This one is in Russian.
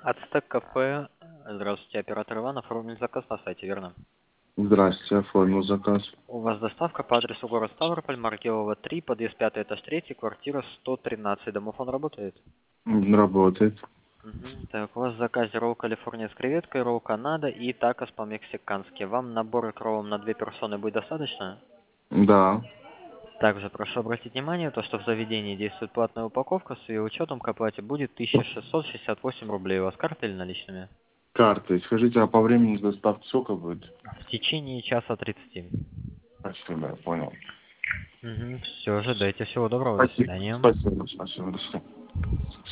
Ацтек кафе. Здравствуйте, оператор Иван. Оформили заказ на сайте, верно? Здрасте, оформил заказ. У вас доставка по адресу город Ставрополь, Маркелова 3, подъезд 5, этаж 3, квартира 113. Домофон работает? Работает. Так, у вас в заказе ролл Калифорния с креветкой, ролл Канада и такос по-мексикански. Вам набор к роллам на 2 персоны будет достаточно? Да. Также прошу обратить внимание, то, что в заведении действует платная упаковка, с ее учетом к оплате будет 1668 рублей. У вас карта или наличными? Картой. Скажите, а по времени доставки сколько будет? В течение часа 30. Спасибо, я понял. Все, ожидайте. Всего доброго, до Спасибо. свидания. Спасибо. Спасибо. До свидания.